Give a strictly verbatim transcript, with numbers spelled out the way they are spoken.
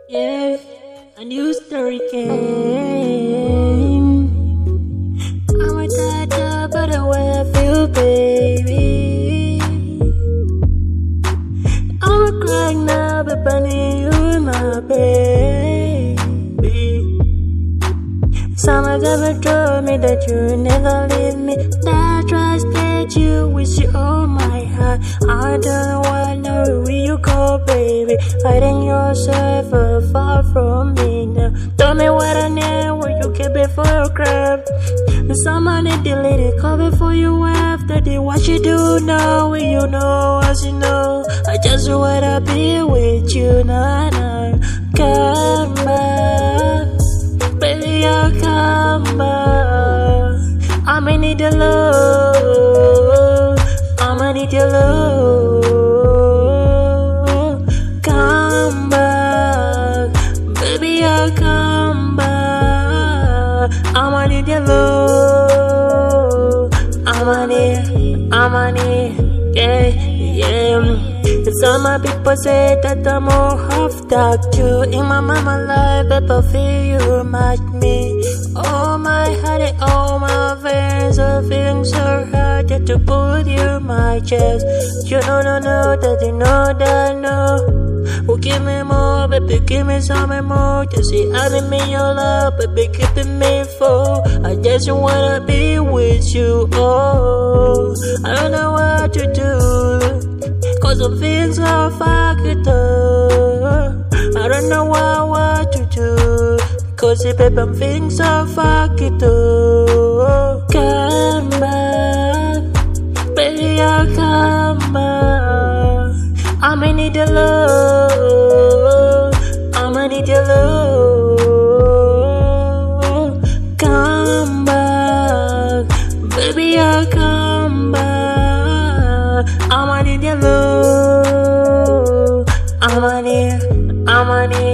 Yeah, a new story came. I'm a dada, but I wear you, baby. I'm a crying now, but I need you, my baby. Someone ever told me that you never leave me. That trust that you wish you all my heart. I don't wanna know where you go, baby. Hiding yourself far from me now. Tell me what I need, where you keep it for your crap. Somebody deleted call before you after the what you do now. When you know as you know, I just wanna be with you, nah, nah. Come back, baby, I'll come back. I'ma need your love, I'ma need your love. Come back, baby, I'll come back. I'ma need your love, I'ma need, I'ma need, yeah, yeah. Some my people say that I'm more half dark too. In my mama life, but feel you match me. Oh my heart and all my veins are feeling so hard just to put you in my chest. You know, no, no, that you know that no. Oh, give me more, baby, give me some more. Just see I'm in me your love, baby, keeping me full. I just wanna be with you. Oh, I don't know what to do. Cause some things are fucked up. I don't know what, what to do. Cause if baby, I'm feeling so fucked up. Come back, baby, I'll come back. I'ma need your love, I'ma need your love. Come back, baby, I'll come back. I'ma need your love, I'ma need, I'ma need